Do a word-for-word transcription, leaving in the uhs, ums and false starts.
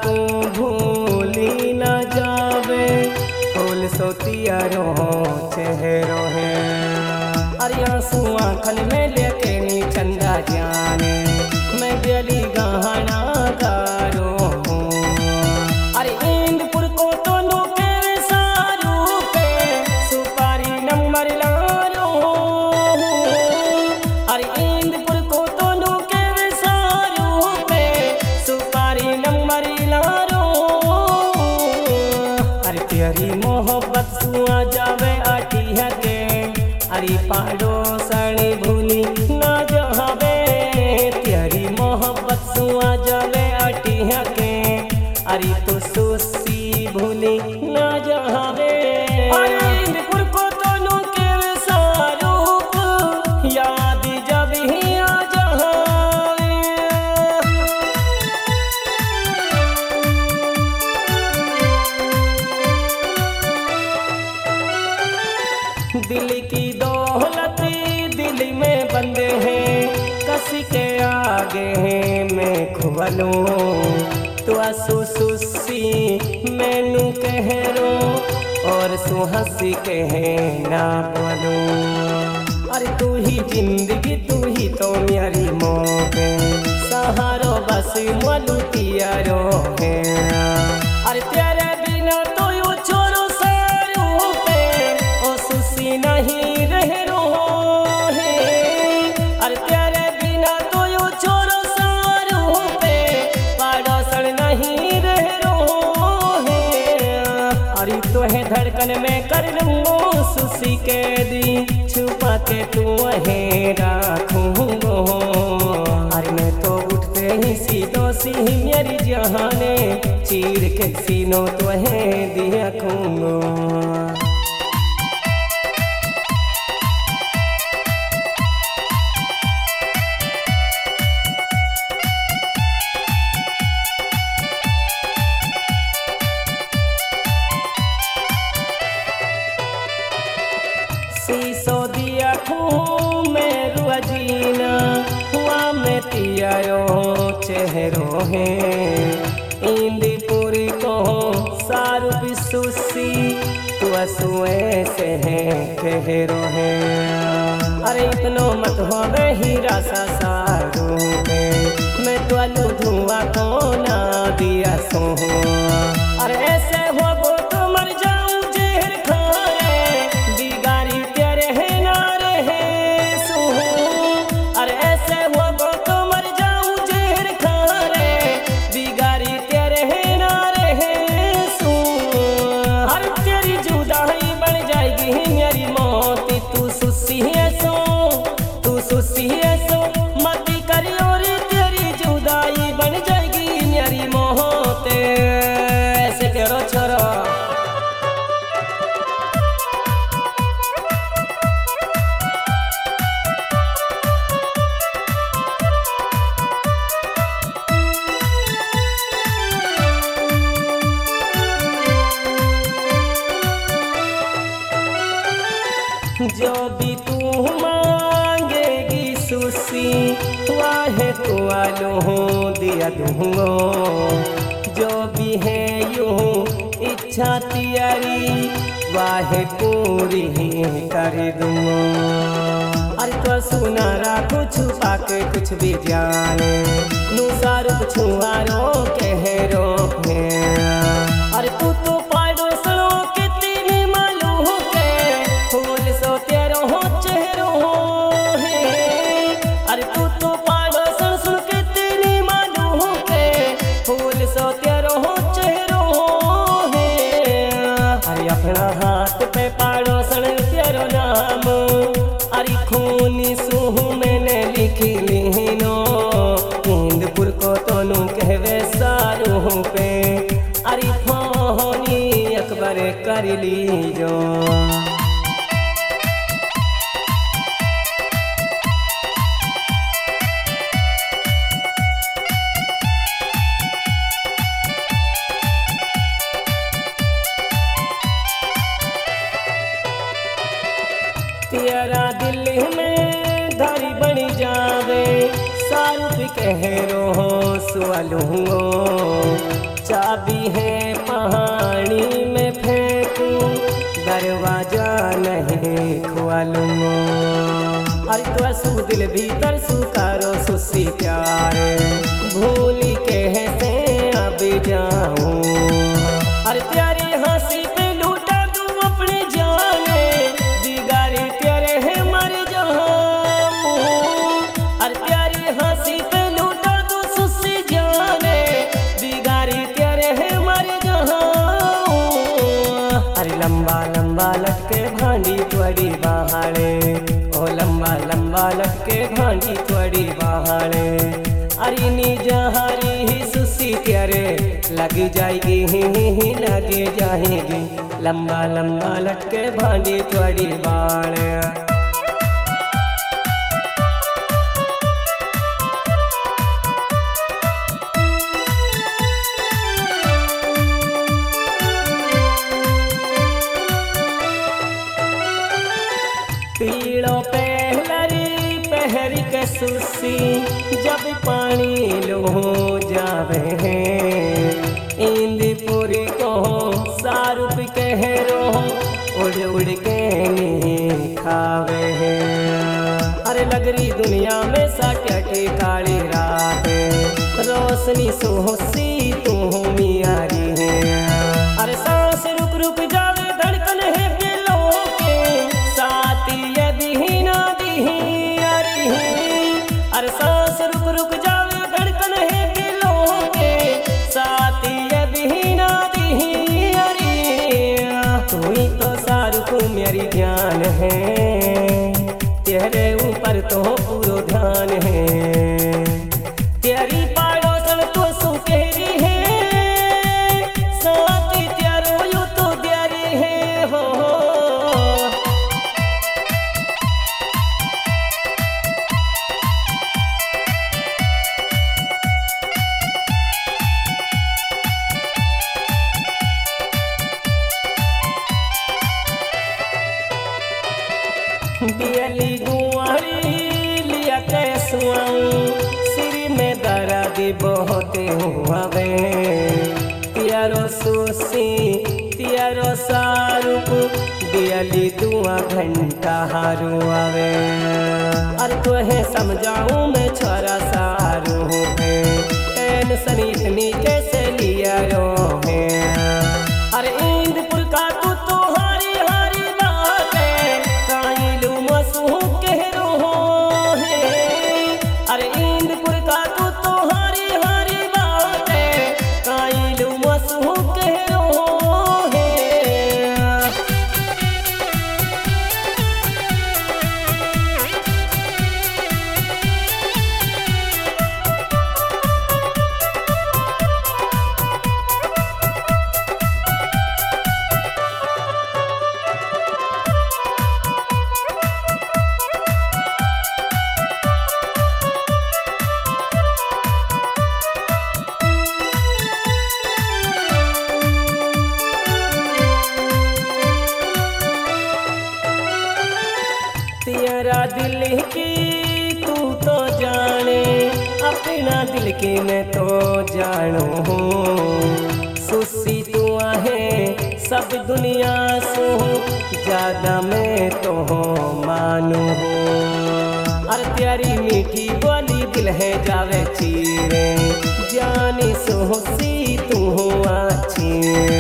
को भूली न जावे, फूल सोतिया रो चेहरो है। अरे आंसू आँखन में लेके नी चंदा जाने, मैं गली गहना गारो हूँ। अरे इंदपुर को तो नुके सारू पे सुपारी नंबर लारो। अरे इंदपुर को तो नुके सारू पे सुपारी नंबर लारो। अरे तेरी मोहब्बत सुआ जावे आटी है के, अरे पड़ोसन भूली ना जावे, तेरी मोहब्बत सुआ जावे आटी है के, अरे तो सुसी भूली ना जावे। अरे इंदपुर को दोनों के सारूप याद जब ही आ जावे। दिल की दौलत दिल में बंदे हैं, कसी के आगे हैं मैं खुबलूं, तो आंसू सुसी मैनू कह रो और सुहसी कह ना बोलूं। अरे तू ही जिंदगी तू ही तो मेरी मौत, सहारो बस मोलू तियारो है। अरे तेरे बिना तो यू छोरो सारू पे ओ सुसी नहीं रह रो है। अरे तेरे बिना तो यू छोरो सारू पे पड़ोसन नहीं रह रो है। अरे तो है धड़कन में कर लूंगो सुसी के दी, छुपा के तू है राखूंगो। अरे मैं तो उठते ही सीधो सी मेरी जहाने, चीर के सीनो तो है दिया खूंगो। शीशो दिया खूं में रुआजीना, हुआ में तियारो चेहरो है। इंदपुर को सारू बिसुसी तू असुए से है कहरो है। अरे इतनो मत हो हीरा सा सारू पे, मैं तो आलू धुआं को ना दिया सो। अरे ऐसे हो वो तो मर जाऊं जहर खाए, बिगारी तेरे है ना रहे सो। अरे ऐसे हो वो तो मर जाऊं जहर खाए, बिगारी तेरे है ना रहे सो। हर तेरी जुदाई बन जाएगी मेरी मौत, तू सुसी है सो तू सुसी है सो मत करियो रे, तेरी जुदाई बन जाएगी मेरी मौत। ऐसे करो छोरो। जो भी तू मांगेगी सुसी, वाहे तो आलो दिया दूंगो। जो भी है यूं इच्छा तियारी, वाहे पूरी कर दूंगो। अरे तो सुनारा कुछ पाके कुछ भी जाने, नू सारू छुआरो कह रो है। अरे तू तो पड़ोसनो कितनी मालूम के, फूल सो तेरो हो चेहरो है। अरे तू तो पड़ोसन सुन कितनी मालूम के, फूल सो तेरो हो चेहरो है। अरे अपना हाथ पे पड़ोसन तेरो नाम, अरे खूनी सूह मैंने लिखी लीनो। इंदपुर को तोनू कहवे सारू पे, अरे फोनी अकबर कर लीजो। तेरा दिल में धरी बनी जावे, सारू भी कह रो सुअलूंगो। चाबी है पानी में फेंकूं, दरवाजा नहीं खोलूं। अरे तो सू दिल भीतर सुकारो सुसी प्यारे, भूल के से अब जाऊं। अरे प्यारी हंसी पे लूटा तू अपने जाने, बिगाड़ी तेरे है मर जाऊं। अरे प्यारी हंसी पे लूटा तू सुसी जाने, बिगाड़ी तेरे है मर जाऊं। अरे लंबा लंबा लटके भांडी त्वड़ी बहाड़े, ओ लंबा लंबा लटके भांडी त्वड़ी बहाड़े। अरे निजहारी ही सुसी तेरे लग जाएगी ही लग जाएगी, लंबा लंबा लटके भांडी त्वड़ी बाड़े। पीड़ो पहलरी पहरी के सुसी, जब पानी लो जावे हैं। इंदपुरी को सारूप कह रो, उड़ उड़ के नहीं खावे हैं। अरे लगरी दुनिया में साटे काली रात, रोशनी सोहसी तू मियारी है। अरे सांस रुक रुक जावे धड़कन है दिलों के, साथी यदि ना दी अरे अरे सांस रुक रुक जावे धड़कन है दिलों के, साथी यदि ना दी अरे। तू ही तो सारू मेरी ध्यान है, तेरे ऊपर तो पूरा ध्यान है। तेरी पड़ोसन तो सुखेरी है, साथी तेरो यू तो प्यारी है हो। दियली गुआरी लिया कैसुआऊं, सिर में दर्द बहुत हुआवे। तियारो सुसी तियारो सारूप, दियली दुआ घंटा हारू आवे। अरे तो है समझाऊं मैं छोरा सारू है, टेंशन इतनी कैसे लिया रो है। अरे इंदपुर का तू तो हारी हारी बात है, काइलू मसू कह रो है। अरे इंदपुर का तू तो हारी हारी बात है, काइलू मसू कह रो है। तेरा दिल की तू तो जाने, अपना दिल की मैं तो जानू हूँ। सुसी तू आहे सब दुनिया सो, ज्यादा मैं तो मानू हूँ। अरे तेरी मीठी बोली दिल है जावे चीरे, जानी सोसी तू अच्छी।